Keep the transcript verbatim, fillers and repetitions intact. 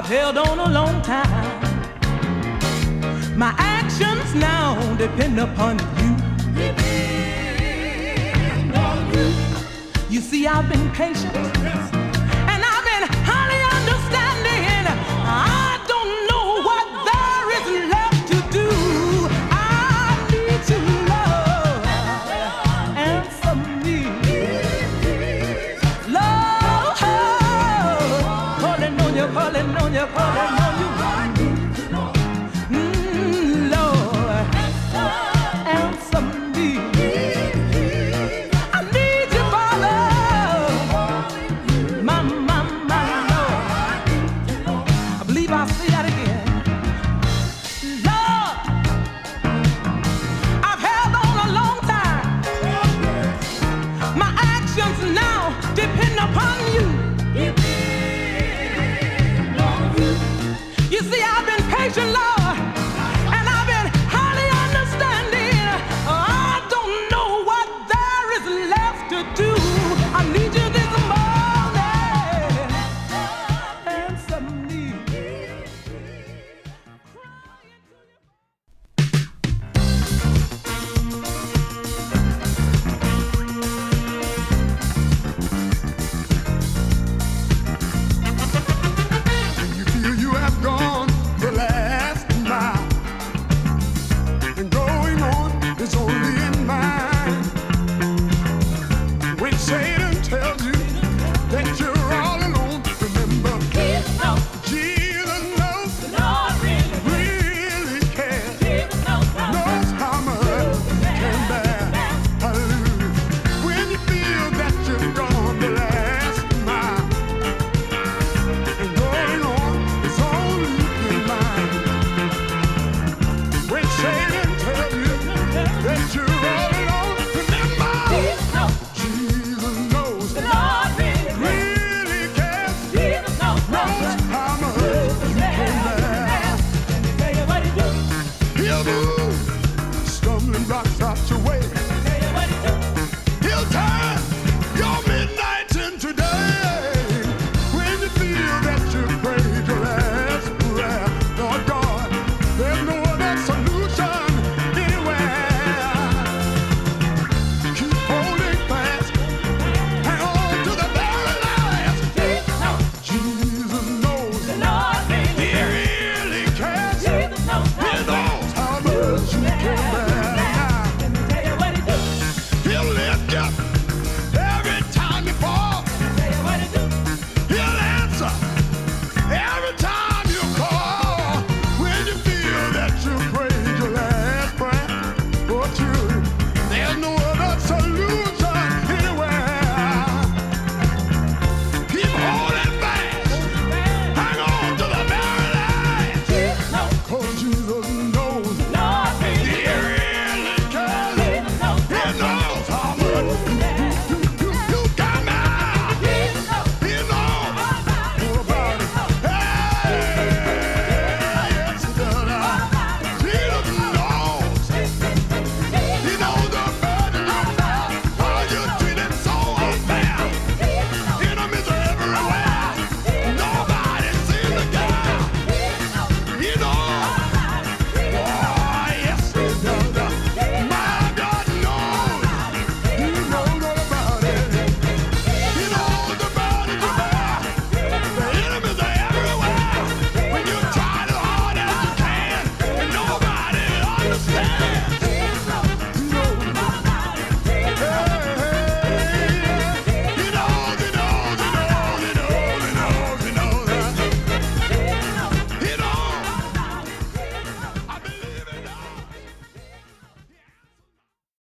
I've held on a long time. My actions now depend upon you. Depend on you. You see, I've been patient, and I've been highly understanding. I don't know what there is left to do. I need to love, answer me. Love, calling on you, calling on you, calling on you. Mm, Lord, answer me. I need you, Father. My, my, my Lord. I believe I'll say that again. Lord, I've held on a long time. My actions now depend upon you. You see, I've been patient, Lord, and I've been highly understanding. I don't know what there is left to do. I need you this morning. Answer me. You feel you have gone the last mile, and going on is only in mind. When Satan tells you that you're